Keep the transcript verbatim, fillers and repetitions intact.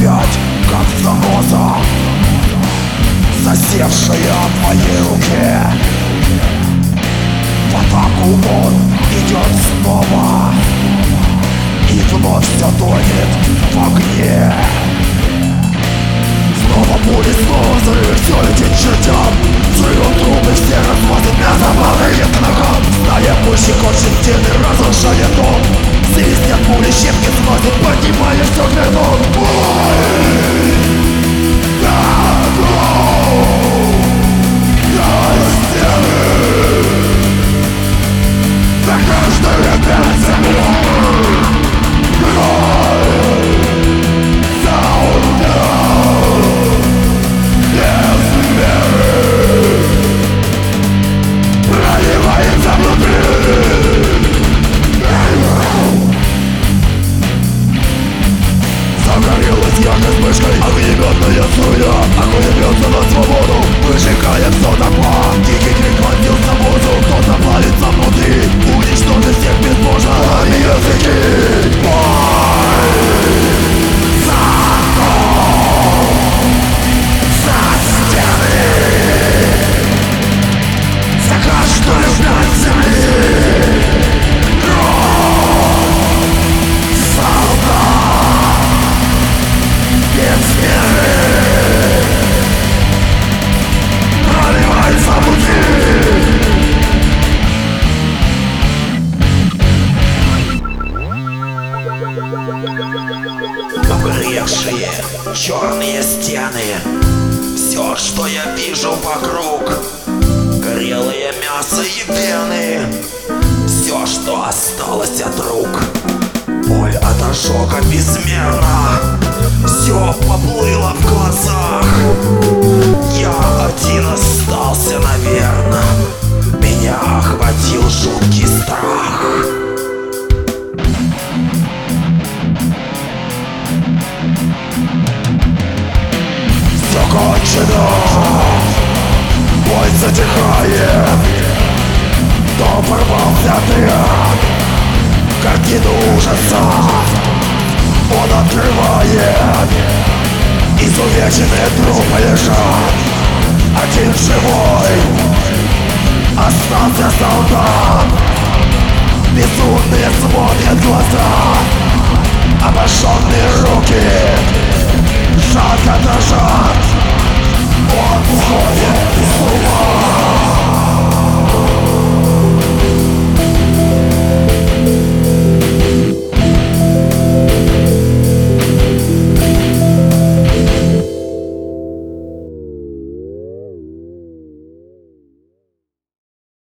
опять, как заноза, засевшая в моей руке. В атаку он идет снова, и вновь все тонет в огне. Снова пули, снова взрыв, все летит чертям. Взрывом трубы все развозят мясо, падает к ногам. Зная пульщик очень стены, разрушая дом. Свистят пули, щепки сносят, поднимая все кверхом. За каждую опять землю. Загорелась яркой вспышкой огнеметная струя. Огонь бьется на свободу, выжигая все дотла. Дикий крик вонзился в воздух, кто-то плавится внутри. Уничтожить всех безбожно, лови языки. Бой! За дом! За стены! За каждую пять земли! Обрезшие черные стены, все, что я вижу вокруг, горелое мясо и вены, все, что осталось от рук. Боль от ожога безмерна, все поплыло в глазах. Я один остался, наверно, меня охватил жуткий страх. Все кончено, бой затихает. Дом порвался отряд, картину ужаса он открывает. Изувеченные трупы лежат, один живой остался солдат. Безумные смотрят глаза.